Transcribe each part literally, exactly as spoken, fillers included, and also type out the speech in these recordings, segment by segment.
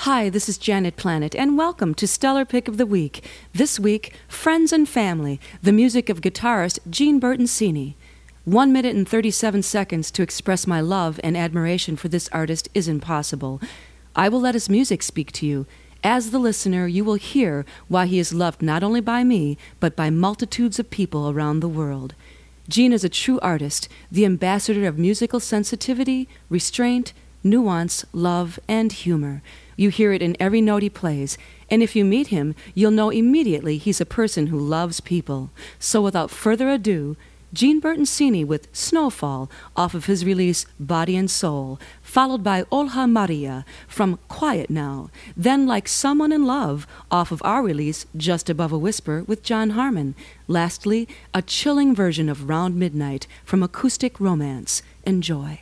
Hi, this is Janet Planet, and welcome to Stellar Pick of the Week. This week, Friends and Family, the music of guitarist Gene Bertoncini. One minute and thirty-seven seconds to express my love and admiration for this artist is impossible. I will let his music speak to you. As the listener, you will hear why he is loved not only by me, but by multitudes of people around the world. Gene is a true artist, the ambassador of musical sensitivity, restraint, nuance, love, and humor. You hear it in every note he plays, and if you meet him, you'll know immediately he's a person who loves people. So without further ado, Gene Bertoncini with Snowfall off of his release Body and Soul, followed by Olha Maria from Quiet Now, then Like Someone in Love off of our release Just Above a Whisper with John Harmon. Lastly, a chilling version of Round Midnight from Acoustic Romance. Enjoy.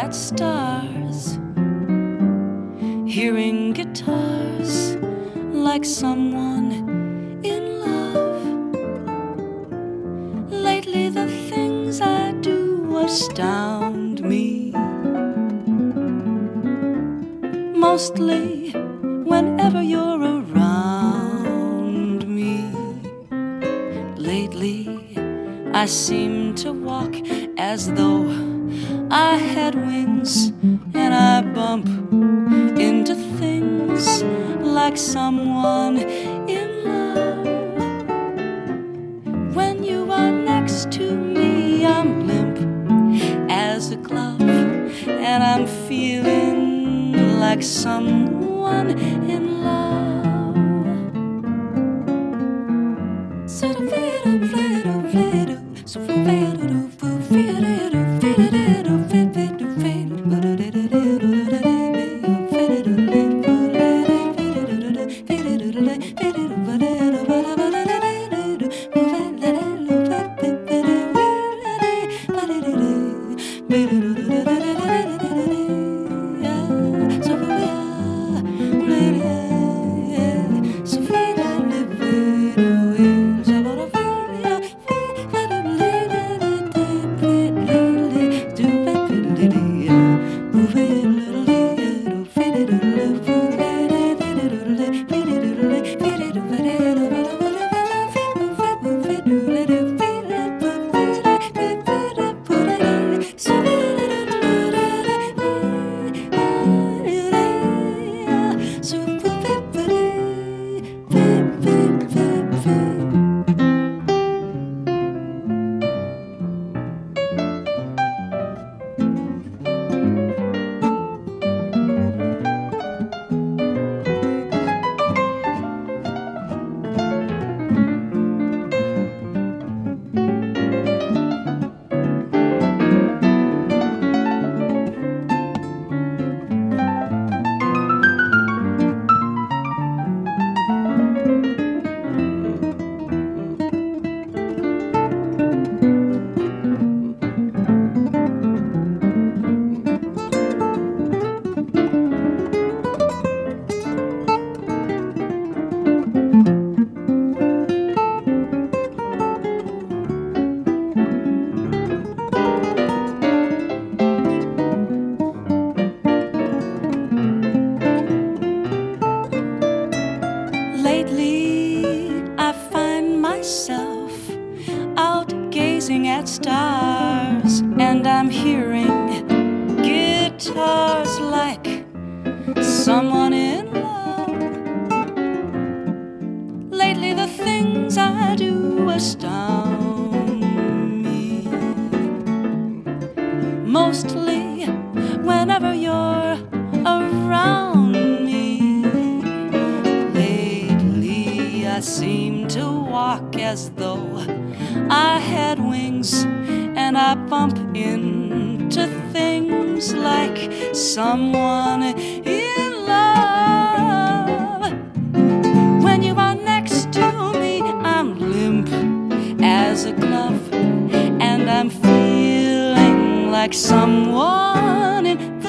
at stars, hearing guitars like someone in love. Lately the things I do astound me, mostly whenever you're around me. Lately I seem to walk as though I had wings, and I bump into things like someone in love. When you are next to me, I'm limp as a glove, and I'm feeling like someone in love. At stars, and I'm hearing guitars like someone in love. Lately the things I do astound me, mostly whenever you're around me. Lately I seem to walk as though I had wings, and I bump into things like someone in love. When you are next to me, I'm limp as a glove, and I'm feeling like someone in love.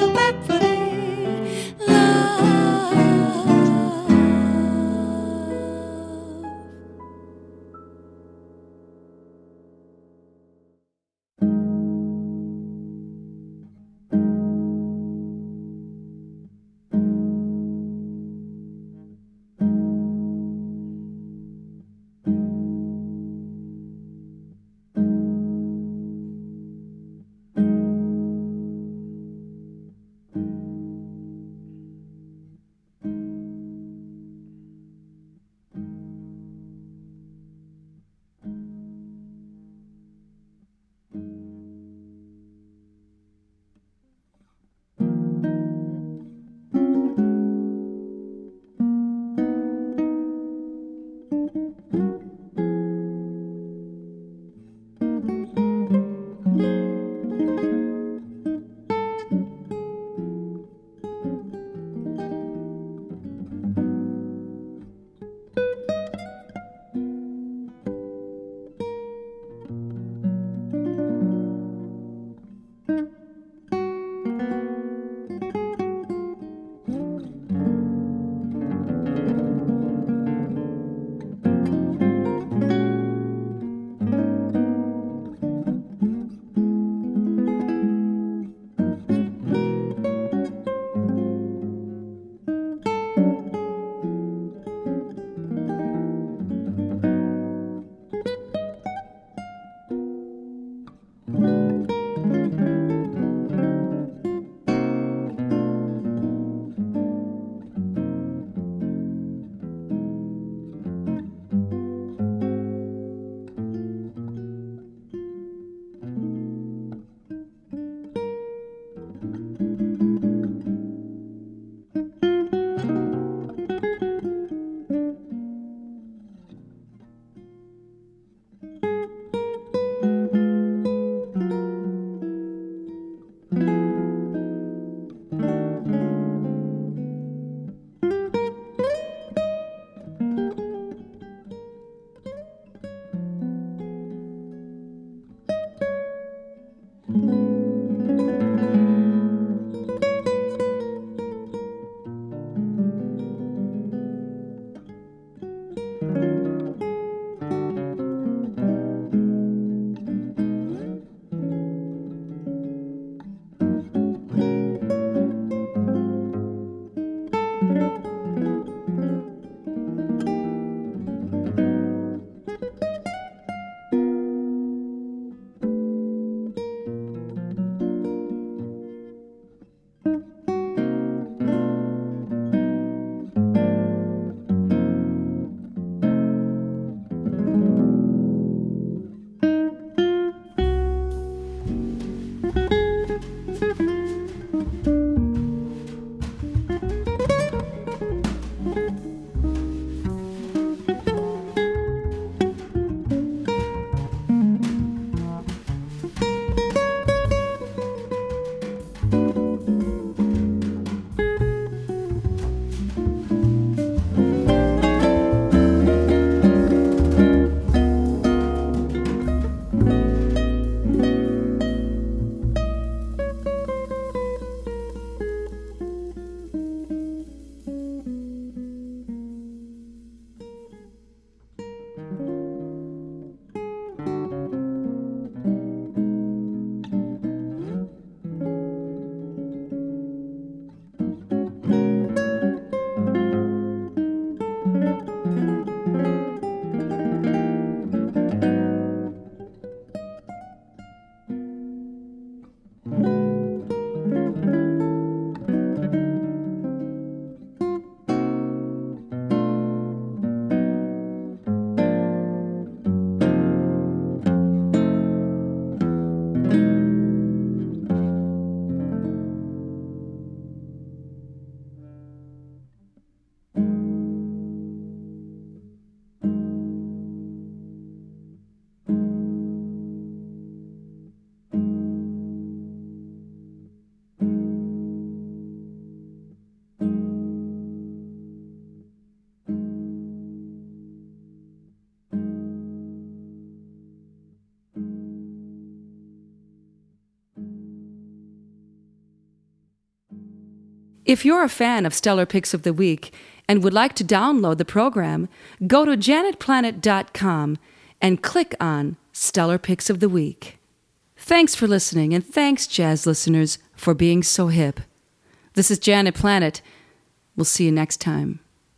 If you're a fan of Stellar Picks of the Week and would like to download the program, go to janet planet dot com and click on Stellar Picks of the Week. Thanks for listening, and thanks, jazz listeners, for being so hip. This is Janet Planet. We'll see you next time.